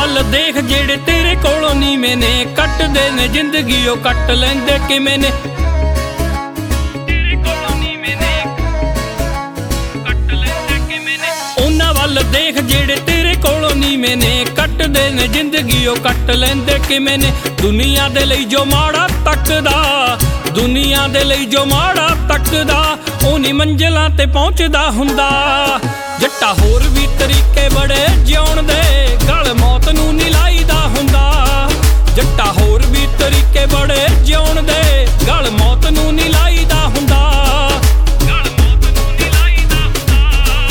ਵੱਲ ਦੇਖ ਜਿਹੜੇ ਤੇਰੇ ਕੋਲੋਂ ਨੀਵੇਂ ਨੇ, ਕੱਟਦੇ ਨੇ ਜ਼ਿੰਦਗੀ ਉਹ ਕੱਟ ਲੈਂਦੇ ਕਿਵੇਂ ਨੇ। ਤੇਰੇ ਕੋਲੋਂ ਨੀਵੇਂ ਨੇ, ਕੱਟ ਲੈਂਦੇ ਕਿਵੇਂ ਨੇ। ਉਹਨਾਂ ਵੱਲ ਦੇਖ ਜਿਹੜੇ ਤੇਰੇ ਕੋਲੋਂ ਨੀਵੇਂ ਨੇ, ਕੱਟਦੇ ਨੇ ਜ਼ਿੰਦਗੀ ਉਹ ਕੱਟ ਲੈਂਦੇ ਕਿਵੇਂ ਨੇ। ਦੁਨੀਆ ਦੇ ਲਈ ਜੋ ਮਾੜਾ ਤੱਕਦਾ, ਦੁਨੀਆ ਦੇ ਲਈ ਜੋ ਮਾੜਾ ਤੱਕਦਾ, ਉਹ ਨੀ ਮੰਜ਼ਿਲਾਂ ਤੇ ਪਹੁੰਚਦਾ ਹੁੰਦਾ। ਜੱਟਾ ਹੋਰ ਵੀ ਤਰੀਕੇ ਬੜੇ ਜਿਉਣ ਦੇ, ਗਲ ਮੌਤ ਨੂੰ ਨੀ ਲਾਈਦਾ ਹੁੰਦਾ। ਜੱਟਾ ਹੋਰ ਵੀ ਤਰੀਕੇ ਬੜੇ ਜਿਉਣ ਦੇ, ਗਲ ਮੌਤ ਨੂੰ ਨੀ ਲਾਈਦਾ ਹੁੰਦਾ। ਗਲ ਮੌਤ ਨੂੰ ਨੀ ਲਾਈਦਾ ਹੁੰਦਾ।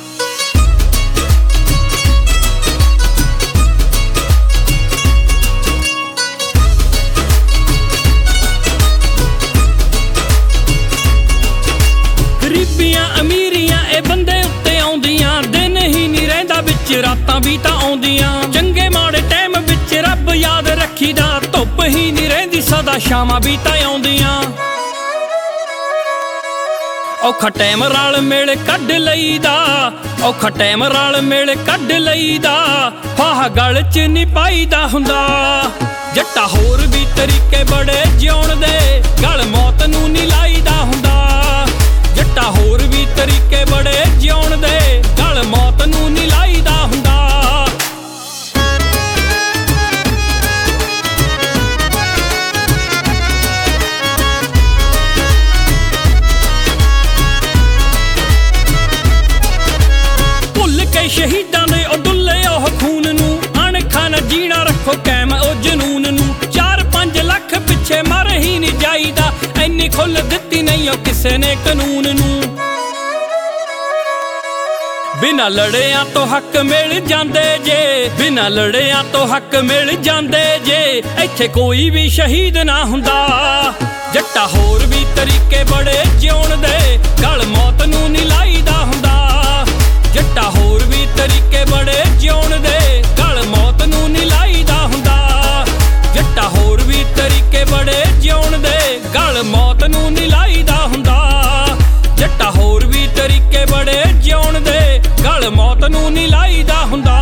ਗਰੀਬੀਆਂ ਅਮੀਰੀਆਂ ਇਹ ਬੰਦੇ ਉੱਤੇ ਆਉਂਦੀਆਂ, ਦਿਨ ਹੀ ਨਹੀਂ ਰਹਿੰਦਾ ਵਿੱਚ ਰਾਤਾਂ ਵੀ ਤਾਂ ਆਉਂਦੀਆਂ। ਚੰਗੇ ਮਾੜੇ ਟਾਈਮ ਵਿੱਚ ਰੱਬ ਯਾਦ ਰੱਖੀਦਾ, ਧੁੱਪ ਹੀ ਨਹੀਂ ਰਹਿੰਦੀ ਸਦਾ ਸ਼ਾਮਾਂ ਵੀ ਤਾਂ ਆਉਂਦੀਆਂ। ਔਖਾ ਟਾਈਮ ਰਲ ਮਿਲ ਕੱਢ ਲਈਦਾ, ਔਖਾ ਟਾਈਮ ਰਲ ਮਿਲ ਕੱਢ ਲਈਦਾ, ਫਾਹ ਗਲ 'ਚ ਨਹੀਂ ਪਾਈਦਾ ਹੁੰਦਾ। ਜੱਟਾ ਹੋਰ ਵੀ ਤਰੀਕੇ ਬੜੇ ਜਿਉਣ ਦੇ, ਗਲ ਮੌਤ ਨੂੰ ਨਹੀਂ ਲਾਈਦਾ ਹੁੰਦਾ। ਜੱਟਾ ਹੋਰ ਵੀ ਤਰੀਕੇ ਬੜੇ ਜਿਉਣ ਦੇ, ਗਲ ਮੌਤ ਨੂੰ ਨਹੀਂ ਲਾਈਦਾ ਹੁੰਦਾ। ਭੁੱਲ ਕੇ ਸ਼ਹੀਦਾਂ ਦੇ ਉਹ ਡੁੱਲੇ ਉਹ ਖੂਨ ਨੂੰ, ਅਣਖਾਂ ਨਾ ਜੀਣਾ ਰੱਖੋ ਕਾਇਮ ਉਹ ਜਨੂਨ ਨੂੰ। 4-5 ਲੱਖ ਪਿੱਛੇ ਮਰ ਹੀ ਨਹੀਂ ਜਾਈਦਾ, ਇੰਨੀ ਖੁੱਲ ਦਿੱਤੀ ਨਹੀਂ ਉਹ ਕਿਸੇ ਨੇ ਕਾਨੂੰਨ ਨੂੰ। ਬਿਨਾਂ ਲੜਿਆਂ ਤੋਂ ਹੱਕ ਮਿਲ ਜਾਂਦੇ ਜੇ, ਬਿਨਾਂ ਲੜਿਆਂ ਤੋਂ ਹੱਕ ਮਿਲ ਜਾਂਦੇ ਜੇ, ਇੱਥੇ ਕੋਈ ਵੀ ਸ਼ਹੀਦ ਨਾ ਹੁੰਦਾ। ਜੱਟਾ ਹੋਰ ਵੀ ਤਰੀਕੇ ਬੜੇ ਜਿਉਣ ਦੇ, ਗਲ ਮੌਤ ਨੂੰ ਨਹੀਂ ਲਾਈਦਾ ਹੁੰਦਾ। ਜੱਟਾ ਹੋਰ ਵੀ ਤਰੀਕੇ ਬੜੇ ਜਿਉਣ ਦੇ, ਗਲ ਮੌਤ ਨੂੰ ਨਹੀਂ ਲਾਈਦਾ ਹੁੰਦਾ। ਜੱਟਾ ਹੋਰ ਵੀ ਤਰੀਕੇ ਬੜੇ ਜਿਉਣ ਦੇ, ਗਲ ਮੌਤ ਨੂੰ ਨਹੀਂ ਲਾਈਦਾ ਹੁੰਦਾ। ਜੱਟਾ ਹੋਰ ਵੀ ਤਰੀਕੇ ਬੜੇ ਜਿਉਣ ਦੇ, ਗਲ ਮੌਤ ਨੂੰ ਨਹੀਂ ਲਾਈਦਾ ਹੁੰਦਾ।